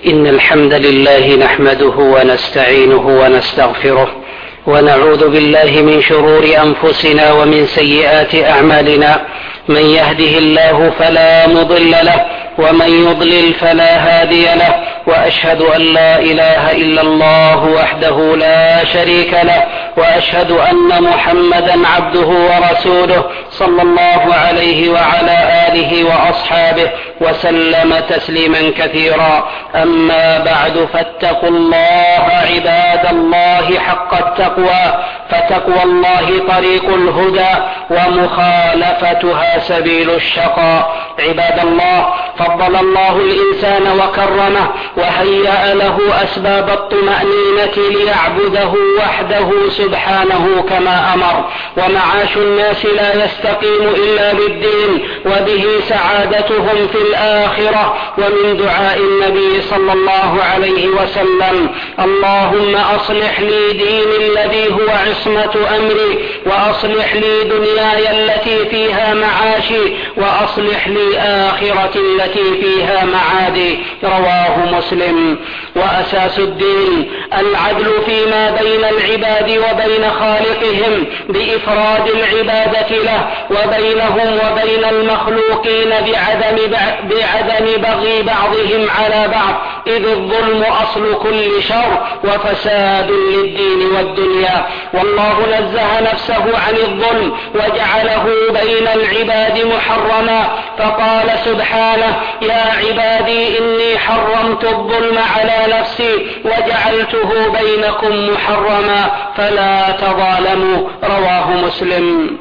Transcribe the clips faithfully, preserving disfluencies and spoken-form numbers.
إن الحمد لله نحمده ونستعينه ونستغفره ونعوذ بالله من شرور أنفسنا ومن سيئات أعمالنا. من يهده الله فلا مضل له ومن يضلل فلا هادي له، وأشهد أن لا إله إلا الله وحده لا شريك له، وأشهد أن محمدا عبده ورسوله صلى الله عليه وعلى آله وأصحابه وسلم تسليما كثيرا. أما بعد، فاتقوا الله عباد الله حق التقوى، فتقوى الله طريق الهدى ومخالفتها سبيل الشقاء. عباد الله، فضل الله الإنسان وكرمه وهيأ له أسباب الطمأنينة ليعبده وحده سبحانه كما أمر، ومعاش الناس لا يستقيم إلا بالدين، وبه سعادتهم في الآخرة. ومن دعاء النبي صلى الله عليه وسلم: اللهم أصلح لي ديني الذي هو عصمة أمري، وأصلح لي دنياي التي فيها معاشي، وأصلح لي آخرتي التي فيها معادي. رواه مسلم. وأساس الدين العدل فيما بين العباد وبين خالقهم بإفراد العبادة له، وبينهم وبين المخلوقين بعدم بعدم بغي بعضهم على بعض، إذ الظلم أصل كل شر وفساد للدين والدنيا. والله نزه نفسه عن الظلم وجعله بين العباد محرما، فقال سبحانه: يا عبادي إني حرمت الظلم على نفسي وجعلته بينكم محرما فلا تظالموا. رواه مسلم.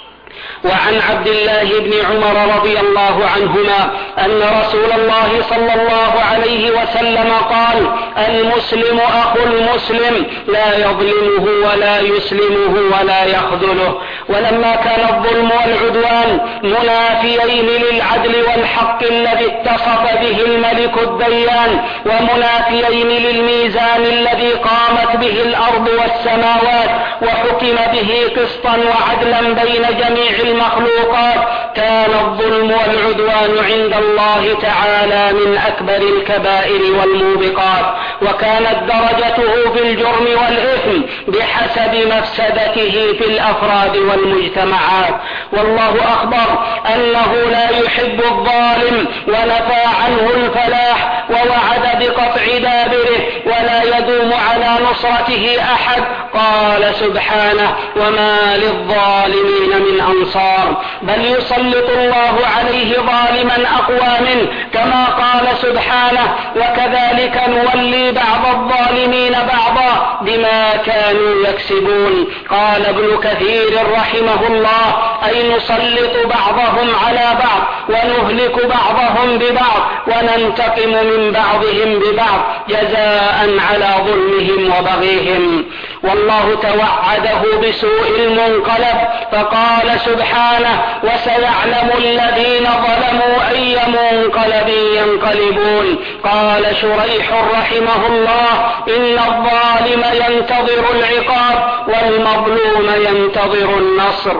وعن عبد الله بن عمر رضي الله عنهما أن رسول الله صلى الله عليه وسلم قال: المسلم أخو المسلم لا يظلمه ولا يسلمه ولا يخذله. ولما كان الظلم والعدوان منافيين للعدل والحق الذي اتصف به الملك الديان، ومنافيين للميزان الذي قامت به الأرض والسماوات، وحكم به قسطا وعدلا بين جميع المخلوقات، كان الظلم والعدوان عند الله تعالى من أكبر الكبائر والموبقات، وكانت درجته في الجرم والإثم بحسب مفسدته في الأفراد والمجتمعات. والله أخبر أنه لا يحب الظالم ونفى عنه الفلاح، ووعد بقطع دابره ولا يدوم على نصرته أحد. قال سبحانه: وما للظالمين من أنصار، بل يسلط الله عليه ظالما أقوى منه، كما قال سبحانه: وكذلك نولي بعض الظالمين بعضا بما كانوا يكسبون. قال ابن كثير رحمه الله: أي نسلط بعضهم على بعض ونهلك بعضهم ببعض وننتقم من بعضهم ببعض جزاء على ظلمهم وبغيهم. والله توعده بسوء المنقلب، فقال سبحانه: وسيعلم الذين ظلموا أي منقلب ينقلبون. قال شريح رحمه الله: إن الظالم ينتظر العقاب والمظلوم ينتظر النصر.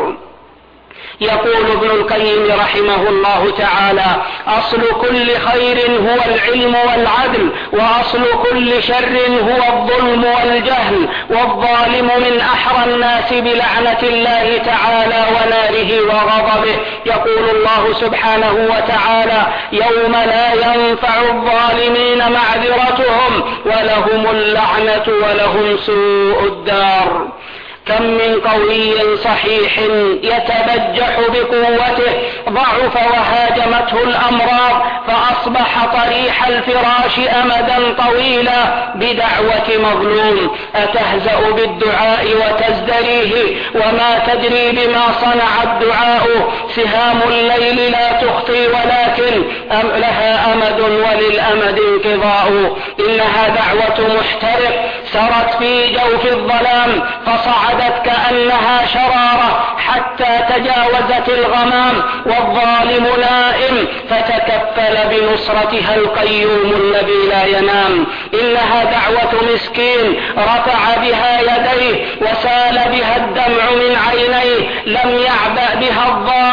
يقول ابن القيم رحمه الله تعالى: أصل كل خير هو العلم والعدل، وأصل كل شر هو الظلم والجهل، والظالم من أحرى الناس بلعنة الله تعالى وناره وغضبه. يقول الله سبحانه وتعالى: يوم لا ينفع الظالمين معذرتهم ولهم اللعنة ولهم سوء الدار. كم من قوي صحيح يتبجح بقوته ضعف وهاجمته الأمراض، فأصبح طريح الفراش أمدا طويلا بدعوة مظلوم. أتهزأ بالدعاء وتزدريه وما تدري بما صنع الدعاء. سهام الليل لا تخطي ولكن أم لها أمد وللأمد انقضاء. إنها دعوة محترق سرت في جوف الظلام، فصعد كأنها شرارة حتى تجاوزت الغمام، والظالم نائم فتكفل بنصرتها القيوم الذي لا ينام. إنها دعوة مسكين رفع بها يديه وسال بها الدمع من عينيه، لم يعبأ بها الظالم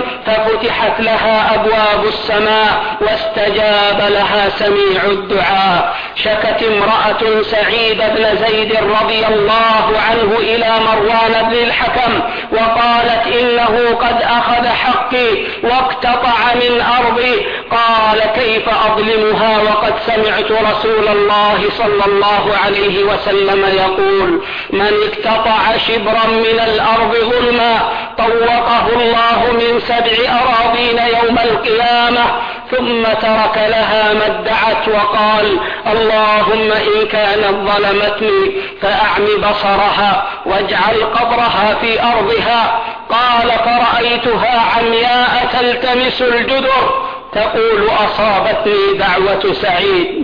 ففتحت لها أبواب السماء واستجاب لها سميع الدعاء. شكت امرأة سعيد بن زيد رضي الله عنه إلى مروان بن الحكم وقالت إنه قد أخذ حقي واقتطع من أرضي. قال كيف أظلمها وقد سمعت رسول الله صلى الله عليه وسلم يقول من اقتطع شبرا من الأرض ظلما طوقه الله من سبع أراضين يوم القيامة. ثم ترك لها ما ادعت وقال اللهم إن كانت ظلمتني فأعم بصرها واجعل قبرها في أرضها. قال فرأيتها عمياء تلتمس الجدر تقول أصابتني دعوة سعيد.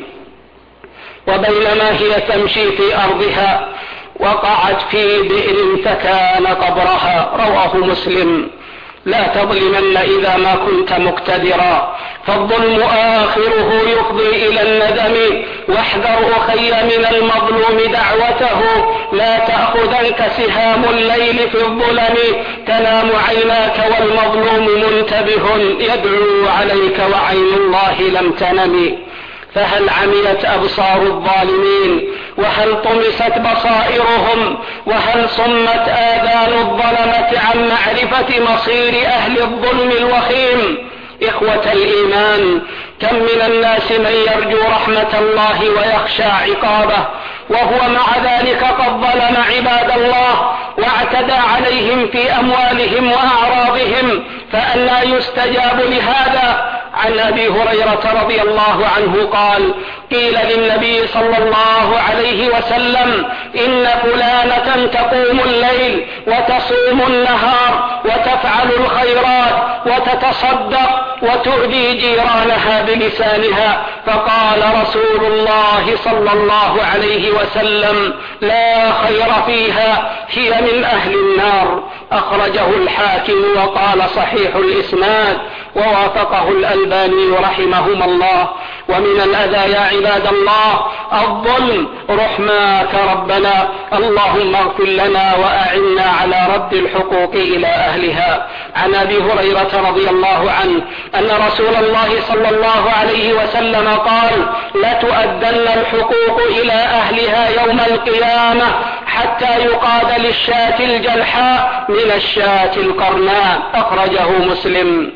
وبينما هي تمشي في أرضها وقعت في بئر فكان قبرها. رواه مسلم. لا تظلمن إذا ما كنت مقتدرا فالظلم آخره يفضي إلى الندم. واحذر أخي من المظلوم دعوته لا تأخذنك سهام الليل في الظلم. تنام عيناك والمظلوم منتبه يدعو عليك وعين الله لم تنم. فهل عميت أبصار الظالمين وهل طمست بصائرهم وهل صمت آذان الظلمة عن معرفة مصير أهل الظلم الوخيم؟ إخوة الإيمان كم من الناس من يرجو رحمة الله ويخشى عقابه وهو مع ذلك قد ظلم عباد الله واعتدى عليهم في أموالهم وأعراضهم. فألا يستجاب لهذا؟ عن أبي هريرة رضي الله عنه قال قيل للنبي صلى الله عليه وسلم إن فلانة تقوم الليل وتصوم النهار وتفعل الخيرات وتتصدق وتؤذي جيرانها بلسانها. فقال رسول الله صلى الله عليه وسلم لا خير فيها هي من أهل النار. أخرجه الحاكم وقال صحيح الإسناد ووافقه الألباني رحمهما الله. ومن الأذى يا عباد الله الظلم رحماك ربنا اللهم اغفر لنا وأعنا على رد الحقوق إلى أهلها. عن أبي هريرة رضي الله عنه أن رسول الله صلى الله عليه وسلم قال لتؤدن الحقوق إلى أهلها يوم القيامة حتى يقاد للشاة الجلحاء من الشاة القرناء. أخرجه مسلم.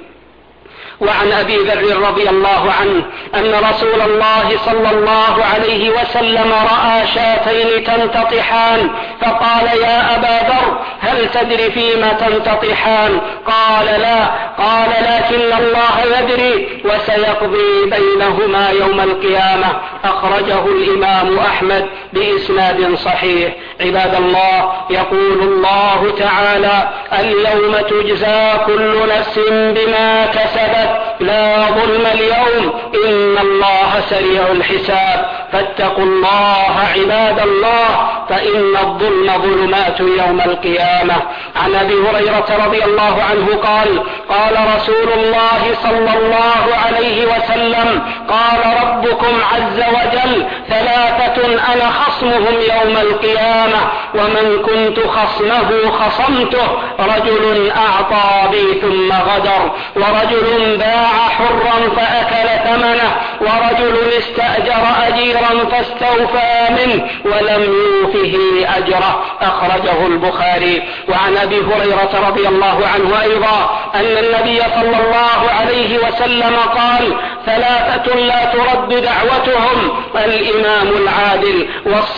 وعن أبي ذر رضي الله عنه أن رسول الله صلى الله عليه وسلم رأى شاتين تنتطحان فقال يا أبا ذر هل تدري فيما تنتطحان؟ قال لا. قال لكن الله يدري وسيقضي بينهما يوم القيامة. أخرجه الإمام أحمد بإسناد صحيح. عباد الله يقول الله تعالى اليوم تجزى كل نفس بما كسبت لا ظلم اليوم إن الله سريع الحساب. فاتقوا الله عباد الله فإن الظلم ظلمات يوم القيامة. عن أبي هريرة رضي الله عنه قال قال رسول الله صلى الله عليه وسلم قال ربكم عز وجل ثلاثة أنا خصمهم يوم القيامة ومن كنت خصمه خصمته رجل أعطى بي ثم غدر ورجل باع حرا فأكل ثمنه ورجل استأجر أجيرا فاستوفى منه ولم يوفه أجره. أخرجه البخاري. وعن أبي هريرة رضي الله عنه أيضا أن النبي صلى الله عليه وسلم قال ثلاثة لا ترد دعوتهم الإمام العادل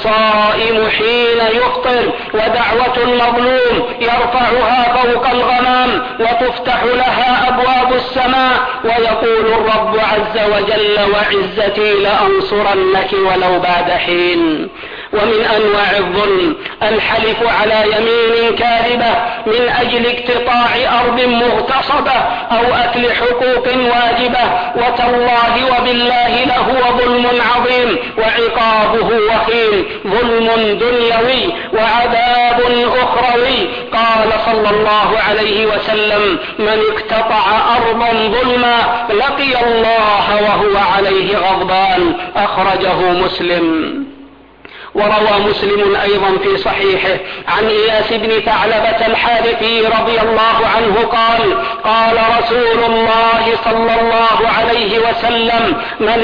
والصائم حين يفطر ودعوة المظلوم يرفعها فوق الغمام وتفتح لها أبواب السماء ويقول الرب عز وجل وعزتي لأنصرنك ولو بعد حين. ومن أنواع الظلم الحلف على يمين كاذبة من أجل اقتطاع أرض مغتصبة أو أكل حقوق واجبة وتالله وبالله لهو ظلم عظيم وعقابه وخيم ظلم دنيوي وعذاب أخروي. قال صلى الله عليه وسلم من اقتطع أرضا ظلما لقي الله وهو عليه غضبان. أخرجه مسلم. وروى مسلم أيضا في صحيحه عن إياس بن ثعلبة الحارثي رضي الله عنه قال قال رسول الله صلى الله عليه وسلم من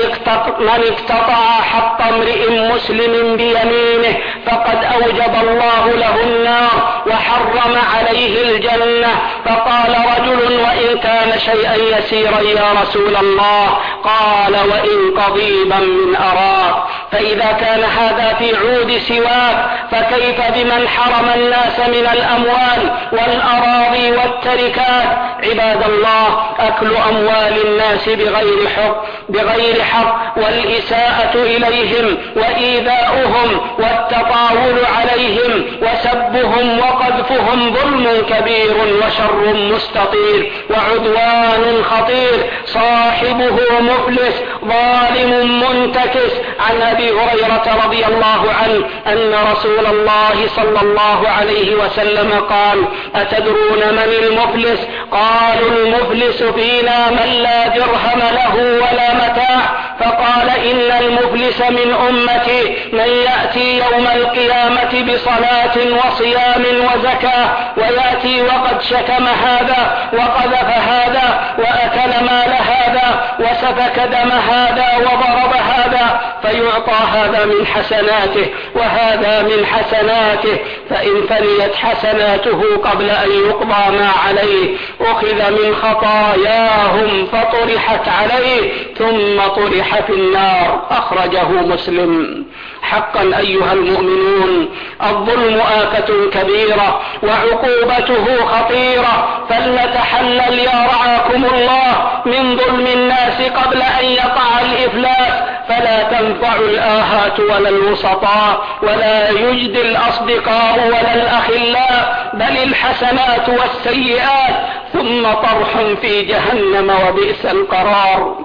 اقتطع حق امرئ مسلم بيمينه فقد أوجب الله له النار وحرم عليه الجنة. فقال رجل وإن كان شيئا يسيرا يا رسول الله؟ قال وإن قضيبا من أراك. فإذا كان هذا في عود سواك فكيف بمن حرم الناس من الأموال والأراضي والتركات؟ عباد الله، أكل أموال الناس بغير حق بغير حق والإساءة إليهم وإيذاؤهم والتطاول عليهم وسبهم وقذفهم ظلم كبير وشر مستطير وعدوان خطير صاحبه مفلس ظالم منتكس. عن أبي هريرة رضي الله عنه أن رسول الله صلى الله عليه وسلم قال أتدرون من المفلس؟ قالوا المفلس فينا من لا درهم له ولا متاع. فقال إن المفلس من أمتي من يأتي يوم القيامة بصلاة وصيام وزكاة ويأتي وقد شتم هذا وقذف هذا وأكل مال هذا وسفك دم هذا وضرب هذا فيعطى هذا من حسناته وهذا من حسناته، فإن فنيت حسناته قبل أن يقضى ما عليه أخذ من خطاياهم فطرحت عليه ثم طرح في النار. أخرجه مسلم. حقا أيها المؤمنون، الظلم آفة كبيرة وعقوبته خطيرة، فلنتحلل يا رعاكم الله من ظلم الناس قبل أن يقع الإفلاس، فلا تنفع الآهات ولا الوسطاء ولا يجدي الأصدقاء ولا الأخلاء، بل الحسنات والسيئات ثم طرح في جهنم وبئس القرار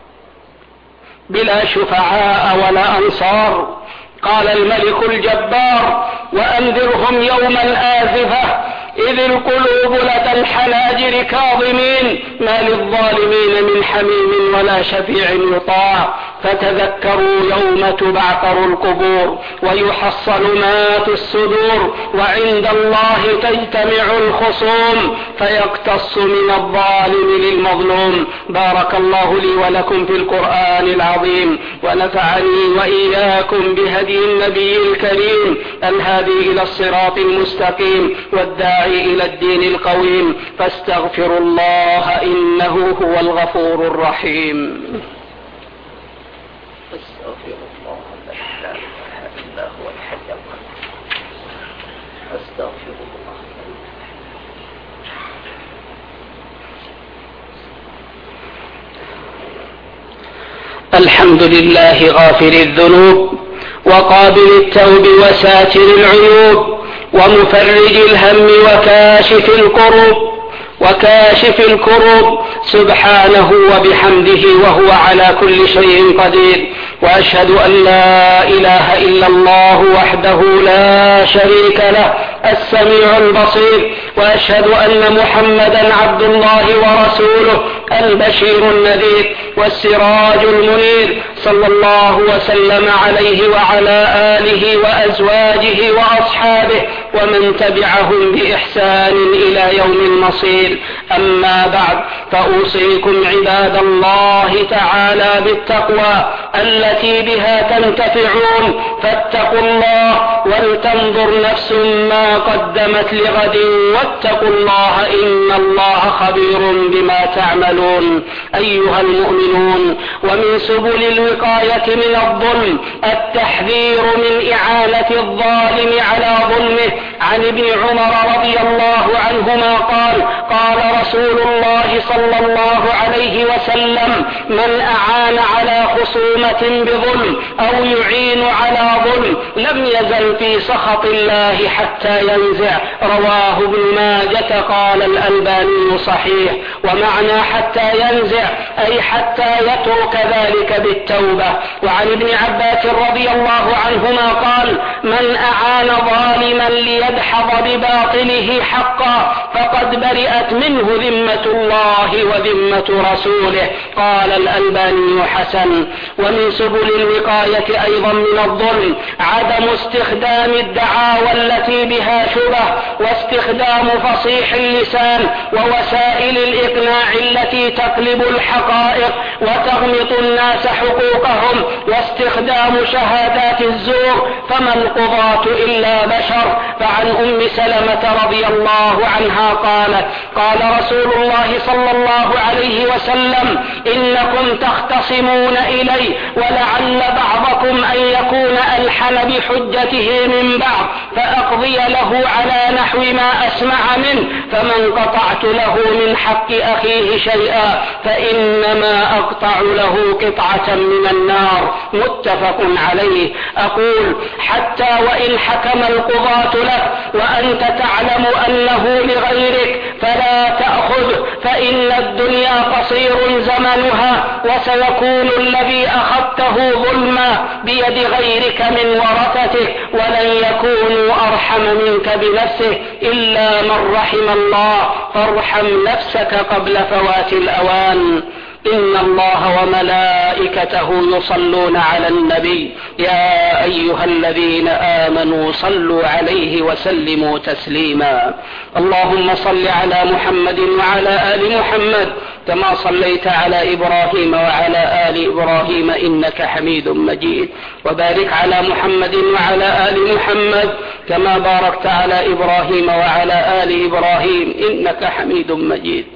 بلا شفعاء ولا أنصار. قال الملك الجبار وأنذرهم يوم الآزفة إذ القلوب لدى الحناجر كاظمين ما للظالمين من حميم ولا شفيع يطاع. فتذكروا يوم تبعثر القبور ويحصل ما في الصدور وعند الله تجتمع الخصوم فيقتص من الظالم للمظلوم. بارك الله لي ولكم في القرآن العظيم ونفعني وإياكم بهدي النبي الكريم الهادي إلى الصراط المستقيم والداعي إلى الدين القويم، فاستغفروا الله إنه هو الغفور الرحيم. أستغفر الله لا إله إلا هو الحي القيوم. أستغفر الله. الحمد لله غافر الذنوب وقابل التوب وساتر العيوب ومفرج الهم وكاشف الكروب وكاشف الكروب سبحانه وبحمده وهو على كل شيء قدير. وأشهد أن لا إله إلا الله وحده لا شريك له السميع البصير، وأشهد أن محمدا عبد الله ورسوله البشير النذير والسراج المنير، صلى الله وسلم عليه وعلى آله وأزواجه وأصحابه ومن تبعهم بإحسان إلى يوم المصير. أما بعد، فأوصيكم عباد الله تعالى بالتقوى التي بها تنتفعون، فاتقوا الله ولتنظر نفس ما قدمت لغد واتقوا الله إن الله خبير بما تعملون. أيها المؤمنون، ومن سبل الوقاية من الظلم التحذير من إعانة الظالم على ظلمه. عن ابن عمر رضي الله عنهما قال قال رسول الله صلى الله عليه وسلم من أعان على خصومة بظلم أو يعين على ظلم لم يزل في سخط الله حتى ينزع. رواه ابن ماجة. قال الألباني صحيح. ومعنى حتى ينزع أي حتى يترك ذلك بالتوبة. وعن ابن عباس رضي الله عنهما قال: من أعان ظالما ليدحض بباطله حقا فقد برئت منه ذمة الله وذمة رسوله. قال الألباني حسن. ومن سبل الوقاية أيضا من الظلم عدم استخدام الدعاوى التي بها شبه، واستخدام فصيح اللسان ووسائل الإقناع التي تقلب الحقائق وتغمط الناس حقوقهم، واستخدام شهادات الزور، فما القضاة إلا بشر. فعن أم سلمة رضي الله عنها قالت: قال رسول الله صلى الله عليه وسلم: إنكم تختصمون إلي ولعل بعضكم أن يكون ألحن بحجته من بعض فأقضي له على نحو ما أسمع منه، فمن قطعت له من حق أخيه شيئا فإنما أقطع له قطعة من النار. متفق عليه. أقول: حتى وإن حكم القضاة لك وأنت تعلم أنه لغيرك فلا تأخذ، فإن الدنيا قصير زمنها، وسيكون الذي أخذته ظلما بيد غيرك من ورثتك، ولن يكونوا أرحم منك بنفسك إلا من رحم الله، فارحم نفسك قبل فوات الأوان. إن الله وملائكته يصلون على النبي يا أيها الذين آمنوا صلوا عليه وسلموا تسليما. اللهم صل على محمد وعلى آل محمد كما صليت على إبراهيم وعلى آل إبراهيم إنك حميد مجيد، وبارك على محمد وعلى آل محمد كما باركت على إبراهيم وعلى آل إبراهيم إنك حميد مجيد.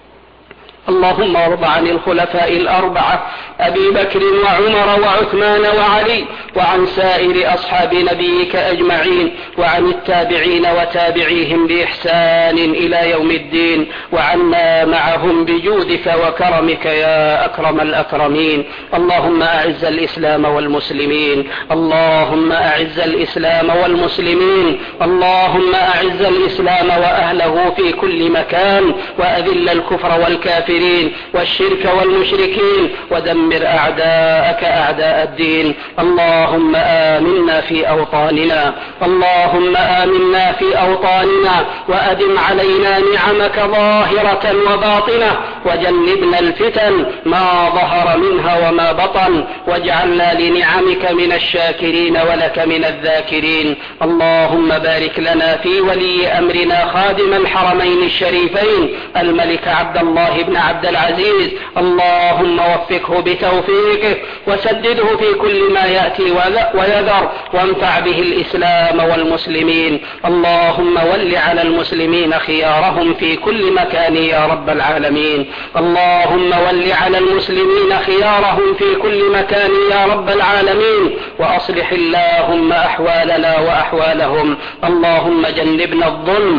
اللهم ارض عن الخلفاء الأربعة أبي بكر وعمر وعثمان وعلي، وعن سائر أصحاب نبيك أجمعين، وعن التابعين وتابعيهم بإحسان إلى يوم الدين، وعنا معهم بجودك وكرمك يا أكرم الأكرمين. اللهم أعز الإسلام والمسلمين، اللهم أعز الإسلام والمسلمين، اللهم أعز الإسلام وأهله في كل مكان، وأذل الكفر والكافرين والشرك والمشركين، ودمر أعداءك أعداء الدين. اللهم آمنا في أوطاننا، اللهم آمنا في أوطاننا، وأدم علينا نعمك ظاهرة وباطنة، وجنبنا الفتن ما ظهر منها وما بطن، واجعلنا لنعمك من الشاكرين ولك من الذاكرين. اللهم بارك لنا في ولي أمرنا خادم الحرمين الشريفين الملك عبد الله بن عبد العزيز، اللهم وفقه بتوفيقه وسدده في كل ما يأتي ويذر، وانفع به الإسلام والمسلمين. اللهم ول على المسلمين خيارهم في كل مكان يا رب العالمين. اللهم ول على المسلمين خيارهم في كل مكان يا رب العالمين، وأصلح اللهم أحوالنا وأحوالهم. اللهم جنبنا الظلم،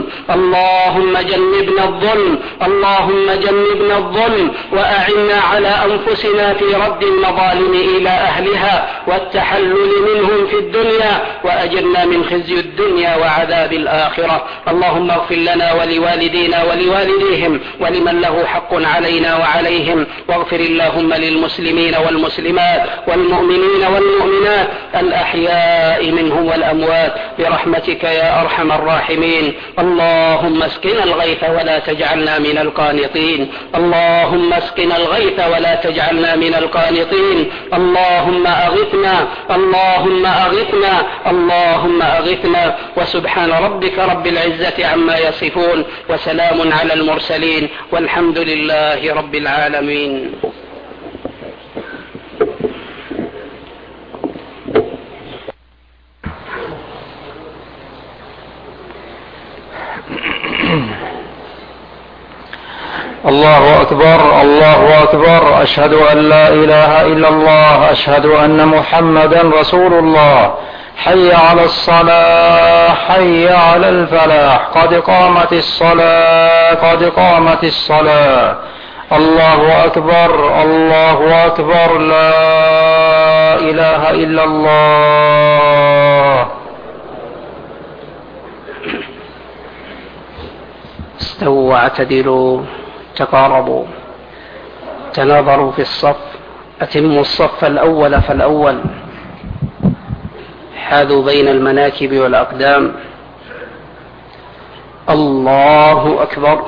اللهم جنبنا الظلم، اللهم جنبنا الظلم، وأعنا على أنفسنا في رد المظالم إلى أهلها والتحلل منهم في الدنيا، وأجرنا من خزي الدنيا وعذاب الآخرة. اللهم اغفر لنا ولوالدينا ولوالديهم ولمن له حق علينا وعليهم، واغفر اللهم للمسلمين والمسلمات والمؤمنين والمؤمنات الأحياء منهم والأموات برحمتك يا أرحم الراحمين. اللهم اسقنا الغيث ولا تجعلنا من القانطين، اللهم اسقنا الغيث ولا تجعلنا من القانطين. اللهم أغثنا، اللهم أغثنا، اللهم أغثنا. وسبحان ربك رب العزة عما يصفون، وسلام على المرسلين، والحمد لله رب العالمين. الله أكبر، الله أكبر، أشهد أن لا إله إلا الله، أشهد أن محمدا رسول الله. حي على الصلاة، حي على الفلاح، قد قامت الصلاة، قد قامت الصلاة. الله أكبر، الله أكبر، لا إله إلا الله. استووا واعتدلوا، تقاربوا، تناظروا في الصف، أتموا الصف الأول فالأول، حاذوا بين المناكب والأقدام. الله أكبر.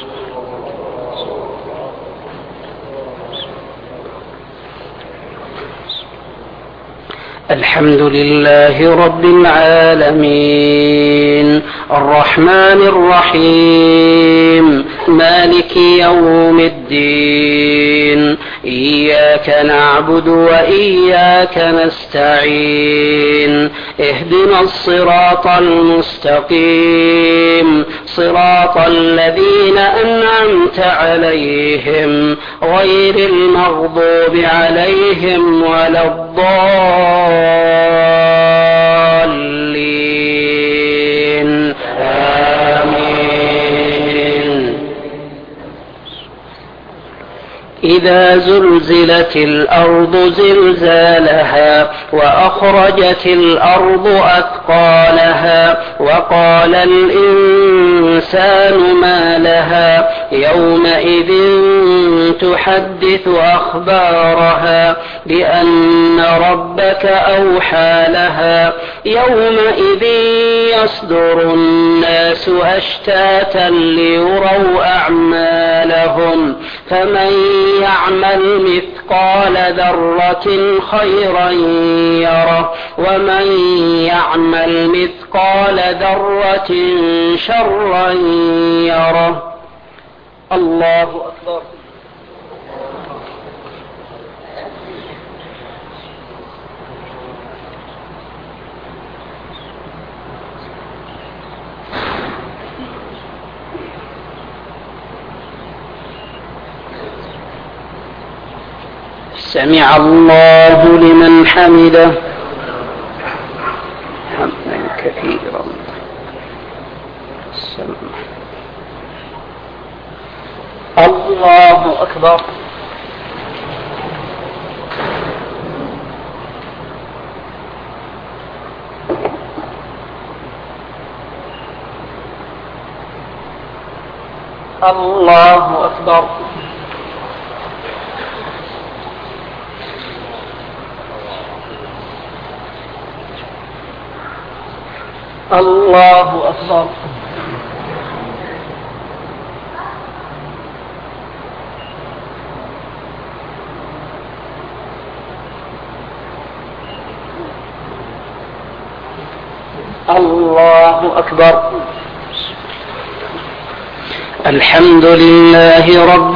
الحمد لله رب العالمين، الرحمن الرحيم، مالك يوم الدين، إياك نعبد وإياك نستعين، اهدنا الصراط المستقيم، صراط الذين أنعمت عليهم غير المغضوب عليهم ولا الضالين، آمين. إذا زلزلت الأرض زلزالها وأخرجت الأرض أثقالها وقال الإنسان ما لها يومئذ تحدث أخبارها بأن ربك أوحى لها يومئذ يصدر الناس أشتاتا ليروا أعمالهم فمن يعمل مثقال ذرة خيرا يره ومن يعمل مثقال ذرة شرا يره. الله أكبر. سمع الله لمن حمده حمدا كثيرا. الله أكبر. الله أكبر. الله أكبر. الله أكبر. الحمد لله رب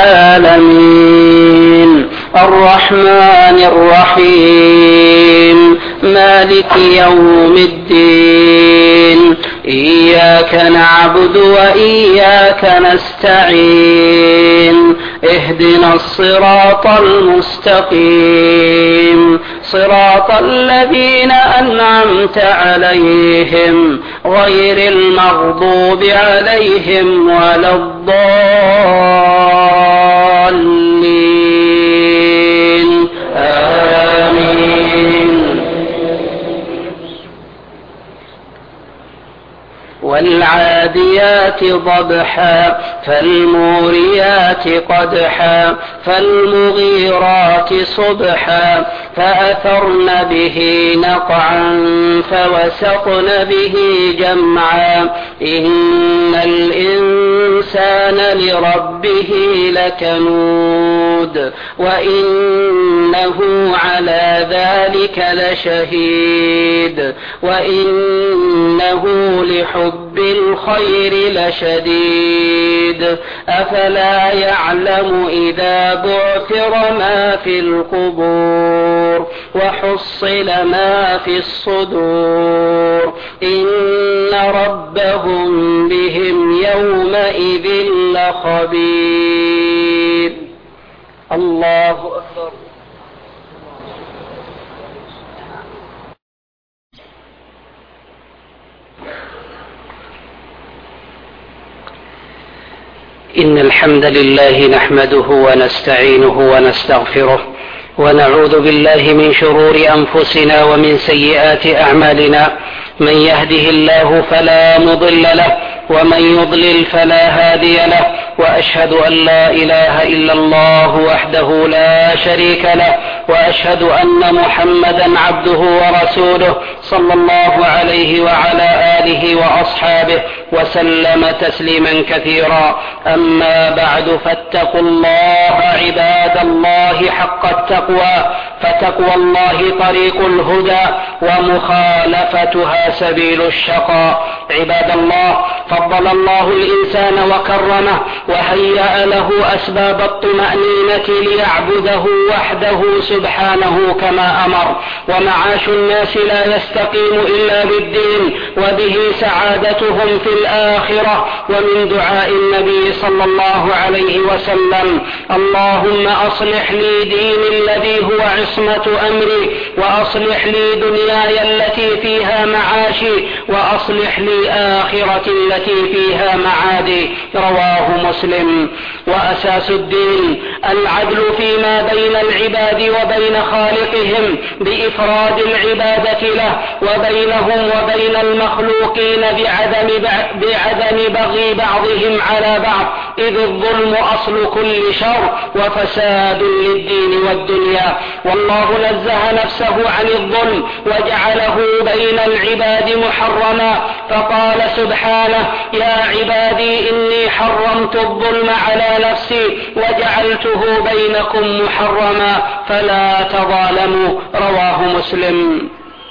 العالمين، الرحمن الرحيم، مالك يوم الدين، إياك نعبد وإياك نستعين، اهدنا الصراط المستقيم، صراط الذين أنعمت عليهم غير المغضوب عليهم ولا الضالين، آمين. والعاديات ضبحا فالموريات قدحا فالمغيرات صبحا فأثرن به نقعا فوسطن به جمعا إن الإنسان لربه لكنود وإنه على ذلك لشهيد وإنه لحب الخير لشديد أفلا يعلم إذا بعثر ما في القبور وحصل ما في الصدور إن ربهم بهم يومئذ لخبير. الله أكبر. إن الحمد لله نحمده ونستعينه ونستغفره ونعوذ بالله من شرور أنفسنا ومن سيئات أعمالنا، من يهده الله فلا مضل له ومن يضلل فلا هادي له، وأشهد أن لا إله إلا الله وحده لا شريك له، وأشهد أن محمدا عبده ورسوله صلى الله عليه وعلى آله وأصحابه وسلم تسليما كثيرا. أما بعد، فاتقوا الله عباد الله حق التقوى، فتقوى الله طريق الهدى ومخالفتها سبيل الشقاء. عباد الله، فضل الله الإنسان وكرمه وهيأ له أسباب الطمأنينة ليعبده وحده سبحانه كما أمر، ومعاش الناس لا يستقيم إلا بالدين، وبه سعادتهم في الآخرة. ومن دعاء النبي صلى الله عليه وسلم: اللهم أصلح لي ديني الذي هو عصمة أمري، وأصلح لي دنياي التي فيها معاشي، وأصلح لي آخرتي التي فيها معادي. رواه مسلم. وأساس الدين العدل فيما بين العباد وبين خالقهم بإفراد العبادة له، وبينهم وبين المخلوقين بعدم بعدم بغي بعضهم على بعض، إذ الظلم أصل كل شر وفساد للدين والدنيا. والله نزه نفسه عن الظلم وجعله بين العباد محرما، فقال سبحانه: يا عبادي إني حرمت الظلم على نفسي وجعلته بينكم محرما فلا تظالموا. رواه مسلم.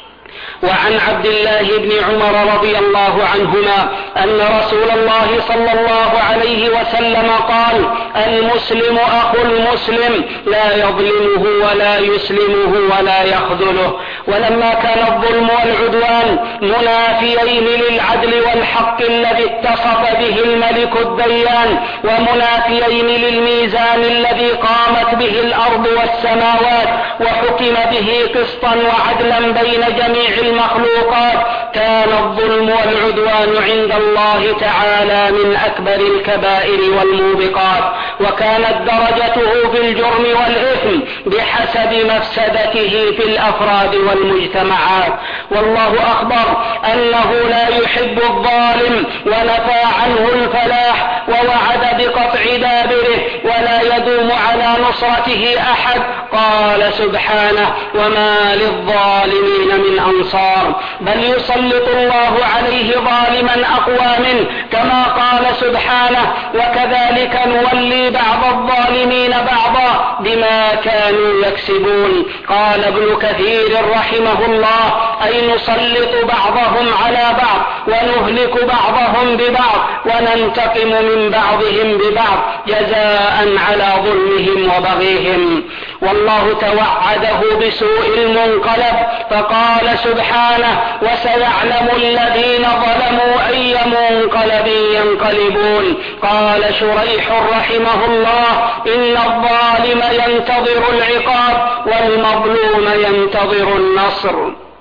وعن عبد الله بن عمر رضي الله عنهما أن رسول الله صلى الله عليه وسلم قال: المسلم أخو المسلم لا يظلمه ولا يسلمه ولا يخذله. ولما كان الظلم والعدوان منافيين للعدل والحق الذي اتصف به الملك الديان، ومنافيين للميزان الذي قامت به الأرض والسماوات وحكم به قسطا وعدلا بين جميع المخلوقات، كان الظلم والعدوان عند الله تعالى من أكبر الكبائر والموبقات، وكانت درجته في الجرم والإثم بحسب مفسدته في الأفراد والمجتمعات. والله أخبر أنه لا يحب الظالم ونفى عنه الفلاح، ووعد بقطع دابره ولا يدوم على نصرته أحد. قال سبحانه: وما للظالمين من أنصار، بل يسلط الله عليه ظالما أقوى منه، كما قال سبحانه: وكذلك نولي بعض الظالمين بعضا بما كانوا يكسبون. قال ابن كثير رحمه الله: أي نسلط بعضهم على بعض ونهلك بعضهم ببعض وننتقم من بعضهم ببعض جزاء على ظلمهم وبغيهم. والله توعده بسوء المنقلب، فقال سبحانه: وسيعلم الذين ظلموا أي منقلب ينقلبون. قال شريح رحمه الله: إن الظالم ينتظر العقاب والمظلوم ينتظر النصر.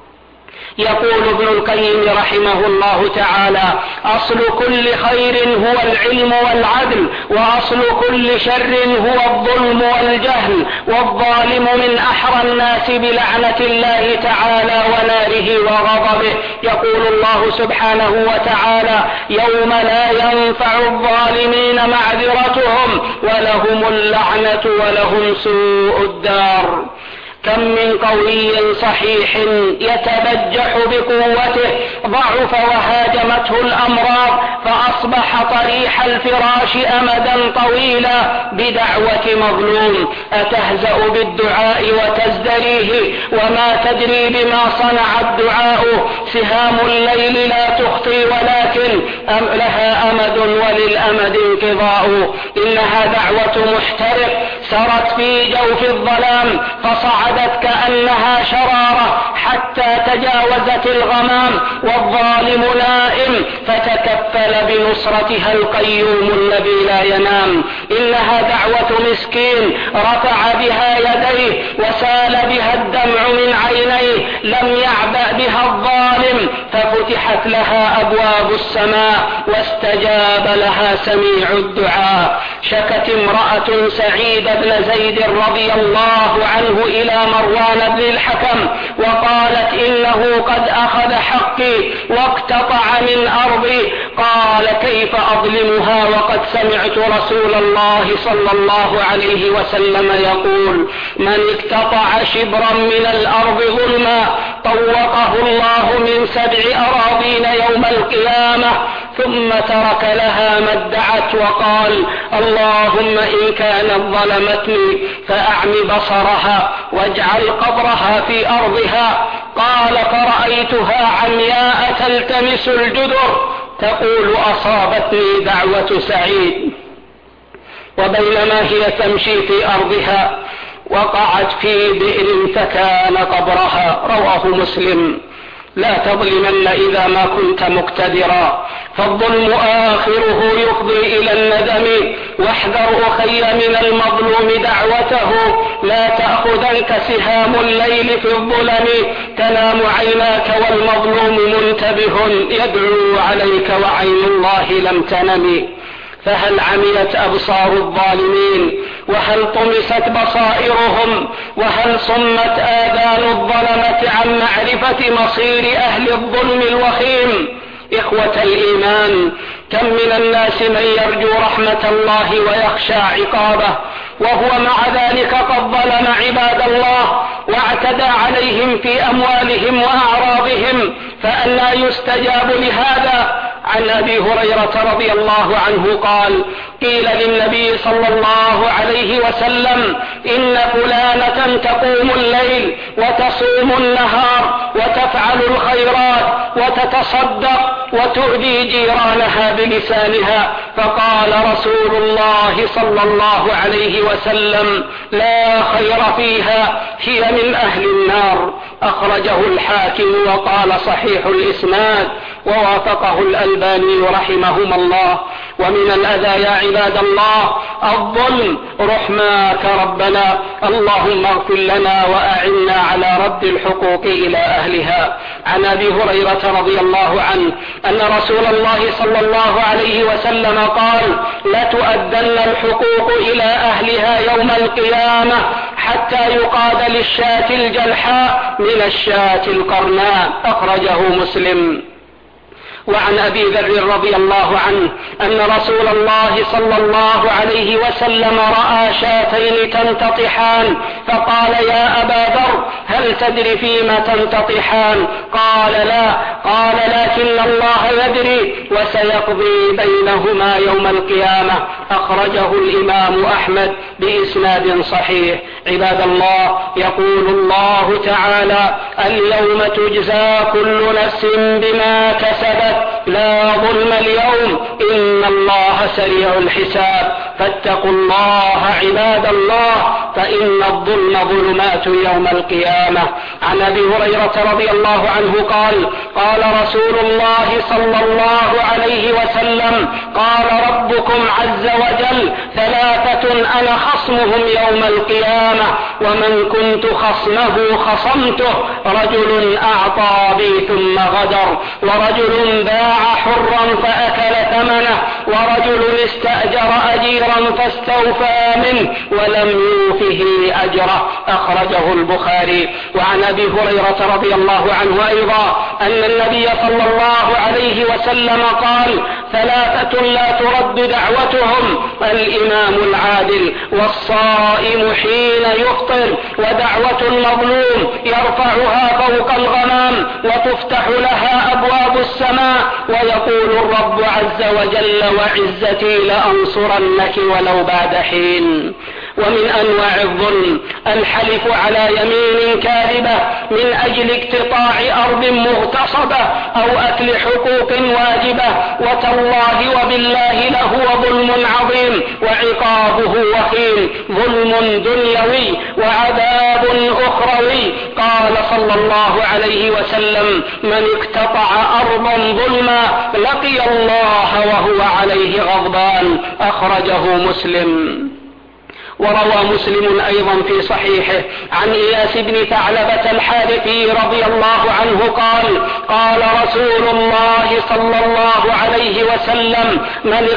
يقول ابن القيم رحمه الله تعالى: أصل كل خير هو العلم والعدل، وأصل كل شر هو الظلم والجهل، والظالم من أحرى الناس بلعنة الله تعالى وناره وغضبه. يقول الله سبحانه وتعالى: يوم لا ينفع الظالمين معذرتهم ولهم اللعنة ولهم سوء الدار. كم من قوي صحيح يتبجح بقوته ضعف وهاجمته الأمراض فأصبح طريح الفراش أمدا طويلا بدعوة مظلوم. أتهزأ بالدعاء وتزدريه وما تدري بما صنع الدعاء. سهام الليل لا تخطي ولكن أم لها أمد وللأمد انقضاء. إنها دعوة محترق سرت في جوف الظلام فصعد كأنها شرارة حتى تجاوزت الغمام، والظالم نائم فتكفل بنصرتها القيوم الذي لا ينام. إنها دعوة مسكين رفع بها يديه وسال بها الدمع من عينيه، لم يعبأ بها الظالم ففتحت لها أبواب السماء واستجاب لها سميع الدعاء. شكت امرأة سعيد بن زيد رضي الله عنه إلى مروان بن الحكم وقالت إنه قد أخذ حقي واقتطع من أرضي. قال كيف أظلمها وقد سمعت رسول الله صلى الله عليه وسلم يقول من اقتطع شبرا من الأرض ظلما طوقه الله من سبع أراضين يوم القيامة ثم ترك لها ما ادعت وقال اللهم إن كانت ظلمتني فأعم بصرها واجعل قبرها في أرضها. قال فرأيتها عمياء تلتمس الجدر تقول أصابتني دعوة سعيد. وبينما هي تمشي في أرضها وقعت في بئر فكان قبرها. رواه مسلم. لا تظلمن إذا ما كنت مقتدرا فالظلم آخره يفضي إلى الندم. واحذر أخي من المظلوم دعوته لا تأخذنك سهام الليل في الظلم تنام عيناك والمظلوم منتبه يدعو عليك وعين الله لم تنم. فهل عميت أبصار الظالمين وهل طمست بصائرهم وهل صمت آذان الظلمة عن معرفة مصير أهل الظلم الوخيم؟ إخوة الإيمان كم من الناس من يرجو رحمة الله ويخشى عقابه وهو مع ذلك قد ظلم عباد الله واعتدى عليهم في أموالهم وأعراضهم فألا يستجاب لهذا. عن أبي هريرة رضي الله عنه قال قيل للنبي صلى الله عليه وسلم إن فلانة تقوم الليل وتصوم النهار وتفعل الخيرات وتتصدق وتؤذي جيرانها بلسانها فقال رسول الله صلى الله عليه وسلم لا خير فيها هي من أهل النار. أخرجه الحاكم وقال صحيح الإسناد ووافقه الألباني رحمهما الله. ومن الأذى يا عباد الله الظلم رحماك ربنا اللهم اغفر لنا وأعنا على رد الحقوق إلى أهلها. عن أبي هريرة رضي الله عنه أن رسول الله صلى الله عليه وسلم قال لتؤدن الحقوق إلى أهلها يوم القيامة حتى يقاد للشاة الجلحاء من الشاة القرناء. أخرجه مسلم. وعن أبي ذر رضي الله عنه أن رسول الله صلى الله عليه وسلم رأى شاتين تنتطحان فقال يا أبا ذر هل تدري فيما تنتطحان؟ قال لا. قال لكن الله يدري وسيقضي بينهما يوم القيامة. أخرجه الإمام أحمد بإسناد صحيح. عباد الله يقول الله تعالى اليوم تجزى كل نفس بما كسبت لا ظلم اليوم إن الله سريع الحساب فاتقوا الله عباد الله فإن الظلم ظلمات يوم القيامة. عن أبي هريرة رضي الله عنه قال قال رسول الله صلى الله عليه وسلم قال ربكم عز وجل ثلاثة أنا خصمهم يوم القيامة ومن كنت خصمه خصمته رجل أعطى بي ثم غدر ورجل باع حرا فأكل ثمنه ورجل استأجر أجيرا فاستوفى منه ولم يوفه أجره. أخرجه البخاري. وعن أبي هريرة رضي الله عنه أيضا أن النبي صلى الله عليه وسلم قال ثلاثة لا ترد دعوتهم الإمام العادل والصائم حين يفطر ودعوة المظلوم يرفعها فوق الغمام وتفتح لها أبواب السماء ويقول الرب عز وجل وعزتي لأنصرنك ولو بعد حين. ومن أنواع الظلم الحلف على يمين كاذبة من أجل اقتطاع أرض مغتصبة أو أكل حقوق واجبة وتالله وبالله لهو ظلم عظيم وعقابه وخيم ظلم دنيوي وعذاب أخروي. قال صلى الله عليه وسلم من اقتطع أرضا ظلما لقي الله وهو عليه غضبان. أخرجه مسلم. وروى مسلم أيضا في صحيحه عن إياس بن ثعلبة الحارثي رضي الله عنه قال قال رسول الله صلى الله عليه وسلم من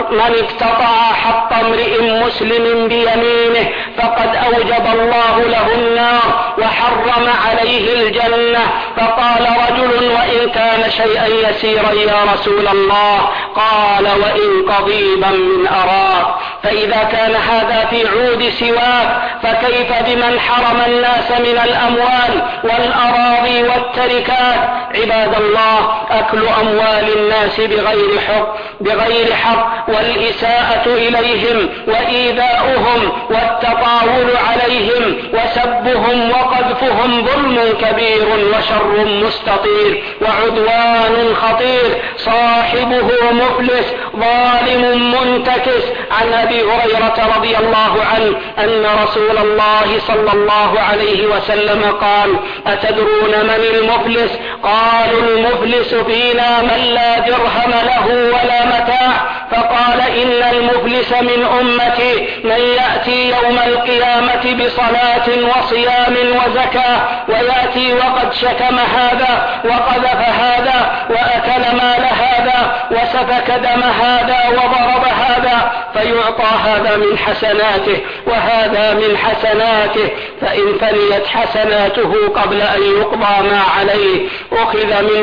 اقتطع حق امرئ مسلم بيمينه فقد أوجب الله له النار وحرم عليه الجنة. فقال رجل وإن كان شيئا يسيرا يا رسول الله؟ قال وإن قضيبا من أراك. فإذا كان هذا في عود سواك فكيف بمن حرم الناس من الأموال والأراضي والتركات؟ عباد الله، أكل أموال الناس بغير حق بغير حق والإساءة إليهم وإيذاؤهم والتطاول عليهم وسبهم وقذفهم ظلم كبير وشر مستطير وعدوان خطير صاحبه مفلس ظالم منتكس. عن أبي هريرة رضي الله عنه أن رسول الله صلى الله عليه وسلم قال أتدرون من المفلس؟ قالوا المفلس فينا من لا درهم له ولا متاع. فقال إن المفلس من أمتي من يأتي يوم القيامة بصلاة وصيام وزكاة ويأتي وقد شتم هذا وقذف هذا وأكل مال هذا وسفك دم هذا وضرب هذا فيعطى هذا من حسناته وهذا من حسناته، فإن فنيت حسناته قبل أن يقضى ما عليه أخذ من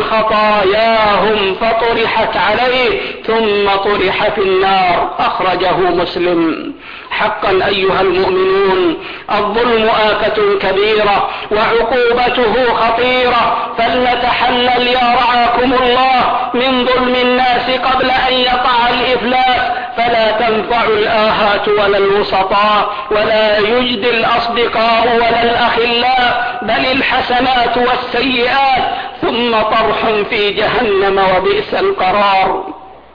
خطاياهم فطرحت عليه ثم طرح في النار. أخرجه مسلم. حقا أيها المؤمنون، الظلم آفة كبيرة وعقوبته خطيرة، فلنتحلل يا رعاكم الله من ظلم الناس قبل أن يقع الإفلاس، فلا تنفع الآهات ولا الوسطاء ولا يجدي الأصدقاء ولا الأخلاء، بل الحسنات والسيئات ثم طرح في جهنم وبئس القرار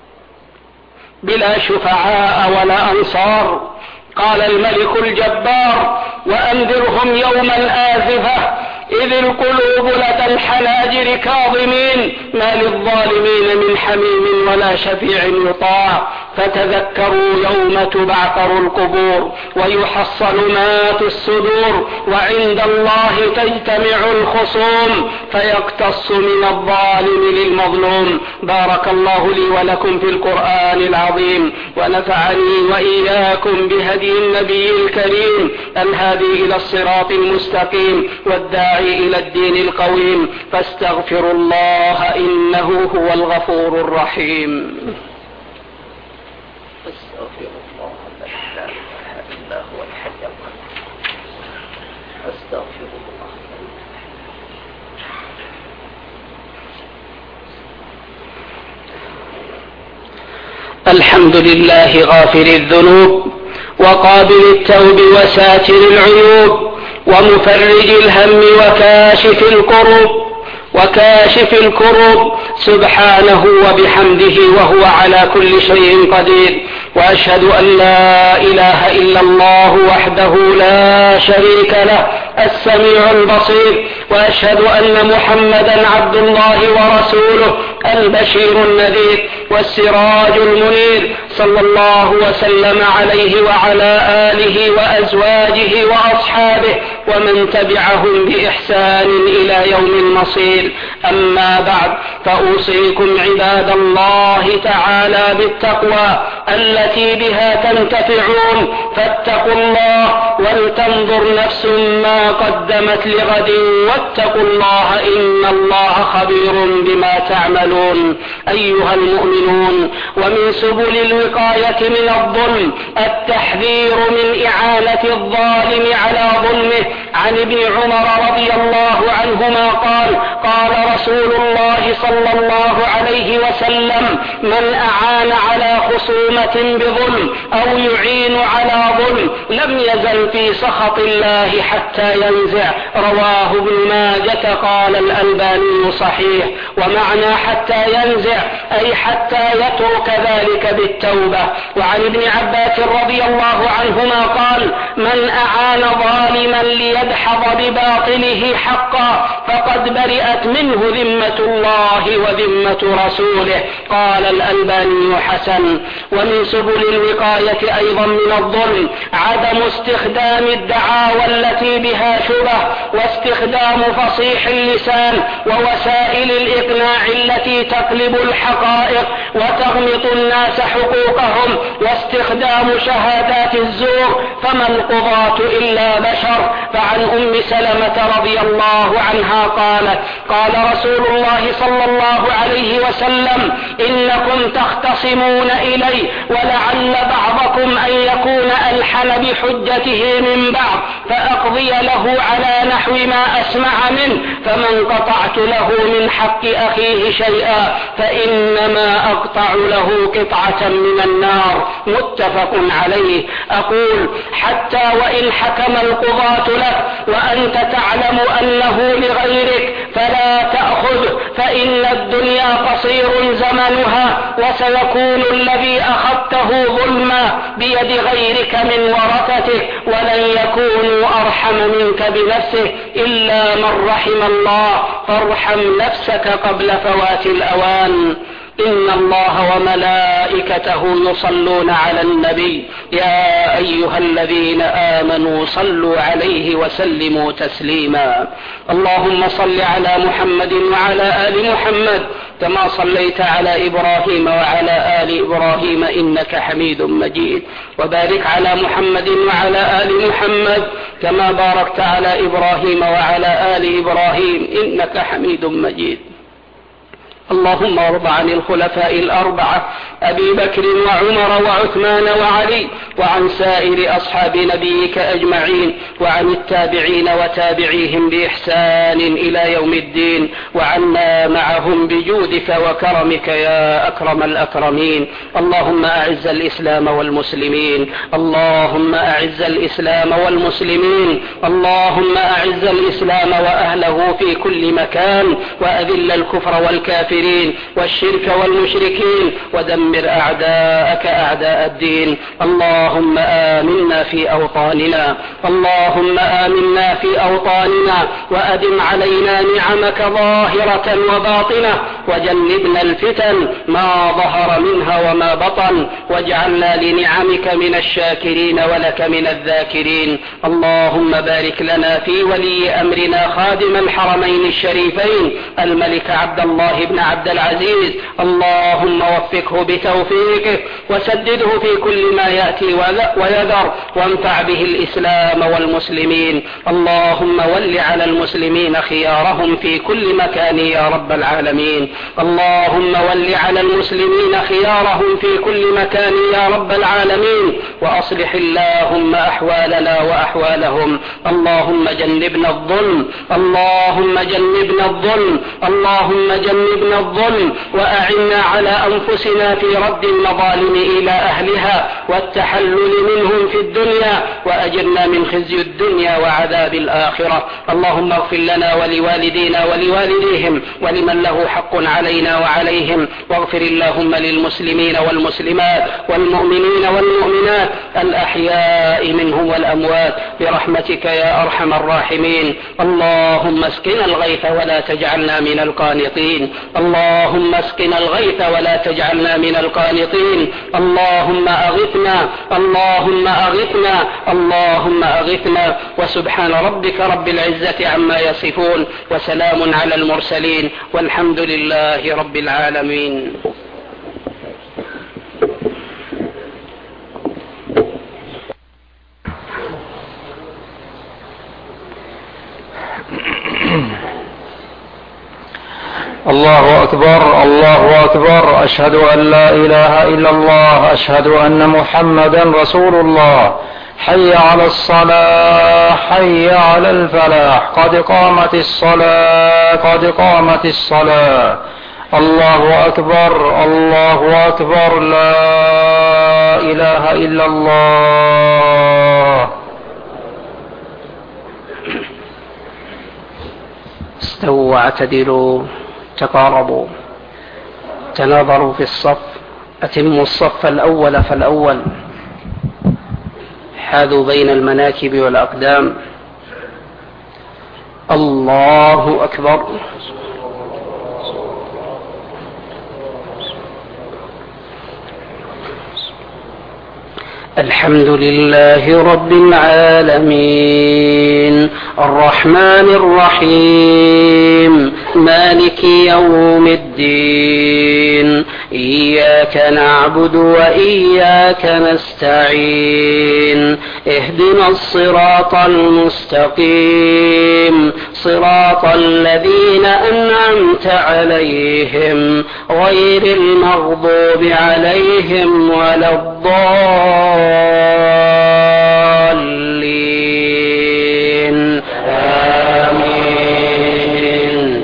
بلا شفعاء ولا أنصار. قال الملك الجبار وأنذرهم يوم الآزفة إذ القلوب لدى الحناجر كاظمين ما للظالمين من حميم ولا شفيع يطاع. فتذكروا يوم تبعثر القبور ويحصل ما في الصدور وعند الله تجتمع الخصوم فيقتص من الظالم للمظلوم. بارك الله لي ولكم في القرآن العظيم ونفعني وإياكم بهدي النبي الكريم الهادي إلى الصراط المستقيم والداعي إلى الدين القويم، فاستغفروا الله إنه هو الغفور الرحيم. أستغفر الله لا إله إلا هو الحي القيوم. أستغفر الله. الحمد لله غافر الذنوب وقابل التوب وساتر العيوب ومفرج الهم وكاشف الكروب وكاشف الكروب سبحانه وبحمده وهو على كل شيء قدير. وأشهد أن لا إله إلا الله وحده لا شريك له السميع البصير، وأشهد أن محمدا عبد الله ورسوله البشير النذير والسراج المنير، صلى الله وسلم عليه وعلى آله وأزواجه وأصحابه ومن تبعهم بإحسان إلى يوم المصير. أما بعد، فأوصيكم عباد الله تعالى بالتقوى التي بها تنتفعون، فاتقوا الله ولتنظر نفس ما قدمت لغد واتقوا الله إن الله خبير بما تعملون. أيها المؤمنون، ومن سبل الوقاية من الظلم التحذير من إعانة الظالم على ظلمه. عن ابن عمر رضي الله عنهما قال قال رسول الله صلى الله عليه وسلم من أعان على خصومة بظلم أو يعين على ظلم لم يزل في سخط الله حتى ينزع. رواه ابن ماجة. قال الألباني صحيح. ومعنى حتى ينزع أي حتى يترك ذلك بالتوبة. وعن ابن عباس رضي الله عنهما قال من أعان ظالما ليدحض بباطله حقا فقد برئت منه ذمة الله وذمة رسوله. قال الألباني حسن. ومن سبل الوقاية أيضا من الظلم عدم استخدام الدعاوى التي بها شبه، واستخدام فصيح اللسان ووسائل الإقناع التي تقلب الحقائق وتغمط الناس حقوقهم، واستخدام شهادات الزور، فما القضاة إلا بشر. فعن أم سلمة رضي الله عنها قالت قال رسول الله صلى الله عليه وسلم إنكم تختصمون إلي ولعل بعضكم أن يكون ألحن بحجته من بعض فأقضي له على نحو ما أسمع منه، فمن قطعت له من حق أخيه شيئا فإنما أقطع له قطعة من النار. متفق عليه. أقول حتى وإن حكم القضاة لك وأنت تعلم أنه لغيرك فلا تأخذ، فإن الدنيا قصير زمنها، وسيكون الذي أخذته ظلما بيد غيرك من ورثتك، ولن يكونوا أرحم منك بنفسه إلا من رحم الله، فارحم نفسك قبل فوات الأوان. إن الله وملائكته يصلون على النبي يا أيها الذين آمنوا صلوا عليه وسلموا تسليما. اللهم صل على محمد وعلى آل محمد كما صليت على إبراهيم وعلى آل إبراهيم إنك حميد مجيد، وبارك على محمد وعلى آل محمد كما باركت على إبراهيم وعلى آل إبراهيم إنك حميد مجيد. اللهم ارض عن الخلفاء الأربعة أبي بكر وعمر وعثمان وعلي، وعن سائر أصحاب نبيك أجمعين، وعن التابعين وتابعيهم بإحسان إلى يوم الدين، وعنا معهم بجودك وكرمك يا أكرم الأكرمين. اللهم أعز الإسلام والمسلمين، اللهم أعز الإسلام والمسلمين، اللهم أعز الإسلام وأهله في كل مكان، وأذل الكفر والكافرين والشرك والمشركين، ودمر أعداءك أعداء الدين. اللهم آمنا في أوطاننا، اللهم آمنا في أوطاننا، وأدم علينا نعمك ظاهرة وباطنة، وجنبنا الفتن ما ظهر منها وما بطن، واجعلنا لنعمك من الشاكرين ولك من الذاكرين. اللهم بارك لنا في ولي أمرنا خادم الحرمين الشريفين الملك عبد الله بن عبد العزيز، اللهم وفقه بتوفيقه وسدده في كل ما يأتي ويذر، وانفع به الإسلام والمسلمين. اللهم ول على المسلمين خيارهم في كل مكان يا رب العالمين. اللهم ول على المسلمين خيارهم في كل مكان يا رب العالمين، وأصلح اللهم أحوالنا وأحوالهم. اللهم جنبنا الظلم، اللهم جنبنا الظلم، اللهم جنبنا الظلم، وأعنا على أنفسنا في رد المظالم إلى أهلها والتحلل منهم في الدنيا، وأجرنا من خزي الدنيا وعذاب الآخرة. اللهم اغفر لنا ولوالدينا ولوالديهم ولمن له حق علينا وعليهم، واغفر اللهم للمسلمين والمسلمات والمؤمنين والمؤمنات الأحياء منهم والأموات برحمتك يا أرحم الراحمين. اللهم اسقنا الغيث ولا تجعلنا من القانطين، اللهم اسقنا الغيث ولا تجعلنا من القانطين. اللهم أغثنا، اللهم أغثنا، اللهم أغثنا. وسبحان ربك رب العزة عما يصفون، وسلام على المرسلين، والحمد لله رب العالمين. الله أكبر، الله أكبر، أشهد أن لا إله إلا الله، أشهد أن محمدا رسول الله. حي على الصلاة، حي على الفلاح، قد قامت الصلاة، قد قامت الصلاة. الله أكبر، الله أكبر، لا إله إلا الله. استووا واعتدلوا، تقاربوا، تناظروا في الصف، أتموا الصف الأول فالأول حاذوا بين المناكب والأقدام. الله أكبر. الحمد لله رب العالمين الرحمن الرحيم مالك يوم الدين إياك نعبد وإياك نستعين اهدنا الصراط المستقيم صراط الذين أنعمت عليهم غير المغضوب عليهم ولا الضالين آمين.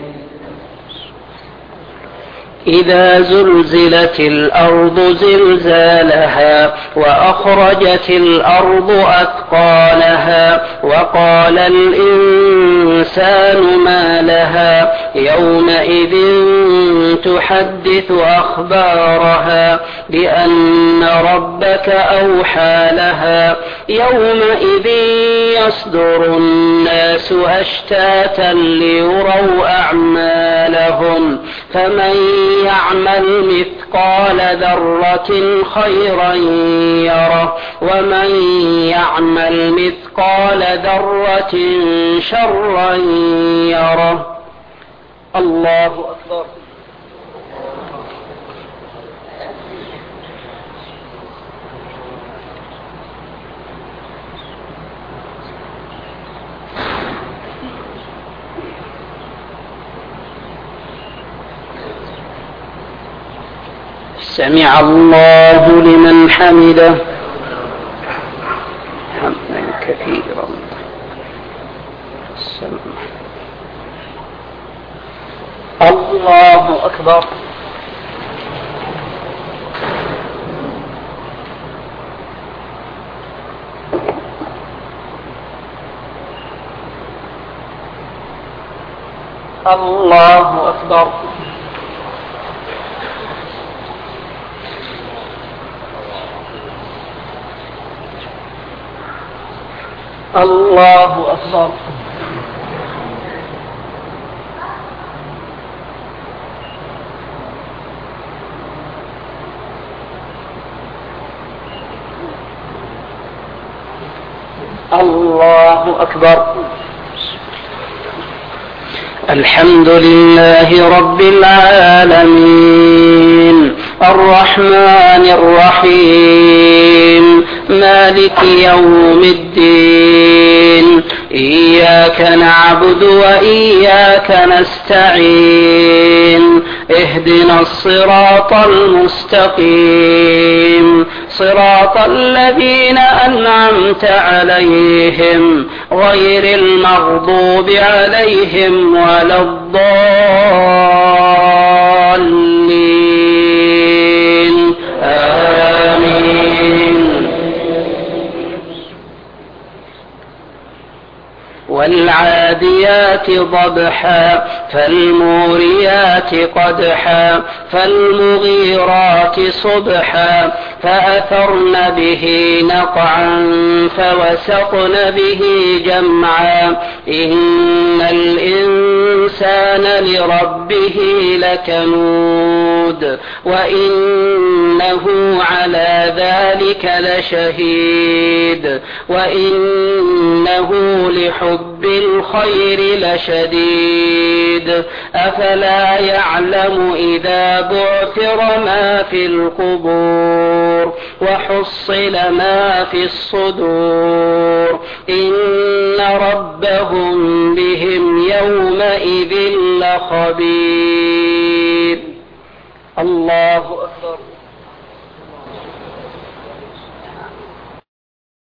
إذا زلزلت الأرض زلزالها وأخرجت الأرض أثقالها وقال الإنسان ما لها يومئذ تحدث أخبارها بأن ربك أوحى لها يومئذ يصدر الناس أشتاتا ليروا أعمالهم فمن يعمل مثقال ذرة خيرا يره ومن يعمل مثقال ذرة شرا يره. الله أكبر. سمع الله لمن حمده حمدا كثيرا. الله أكبر. الله أكبر. الله أكبر. الله أكبر. الحمد لله رب العالمين الرحمن الرحيم مالك يوم الدين إياك نعبد وإياك نستعين اهدنا الصراط المستقيم صراط الذين أنعمت عليهم غير المغضوب عليهم ولا الضالين آمين. والعاديات ضبحا فالموريات قدحا فالمغيرات صبحا فأثرن به نقعا فوسطن به جمعا إن الإنسان لربه لكنود وإنه على ذلك لشهيد وإنه لحب الخير لشديد أفلا يعلم إذا بعثر ما في القبور وحصل ما في الصدور إن ربهم بهم يومئذ لخبير. الله أكبر.